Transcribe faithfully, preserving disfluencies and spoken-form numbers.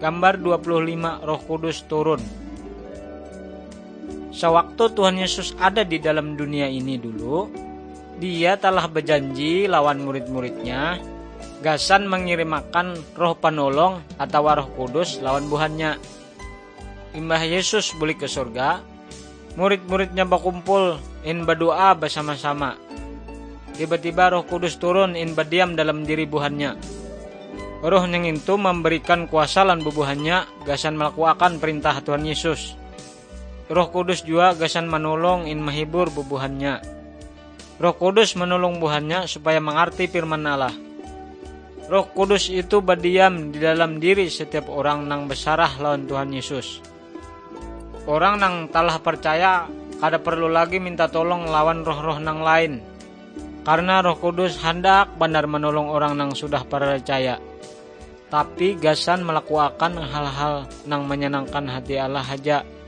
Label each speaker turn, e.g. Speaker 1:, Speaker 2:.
Speaker 1: Gambar dua puluh lima, Roh Kudus turun. Sewaktu Tuhan Yesus ada di dalam dunia ini dulu, Dia telah berjanji lawan murid-muridnya, gasan mengirimkan roh penolong atau Roh Kudus lawan buhannya. Imbah Yesus balik ke surga, murid-muridnya berkumpul in berdoa bersama-sama. Tiba-tiba Roh Kudus turun in berdiam dalam diri buhannya. Roh yang itu memberikan kuasa lan bubuhannya gasan melakukan perintah Tuhan Yesus. Roh Kudus juga gasan menolong in menghibur bubuhannya. Roh Kudus menolong buhannya supaya mengerti firman Allah. Roh Kudus itu berdiam di dalam diri setiap orang nang besarah lawan Tuhan Yesus. Orang nang telah percaya kada perlu lagi minta tolong lawan roh-roh nang lain, karena Roh Kudus hendak benar menolong orang nang sudah percaya. Tapi gasan melakukan hal-hal nang menyenangkan hati Allah aja.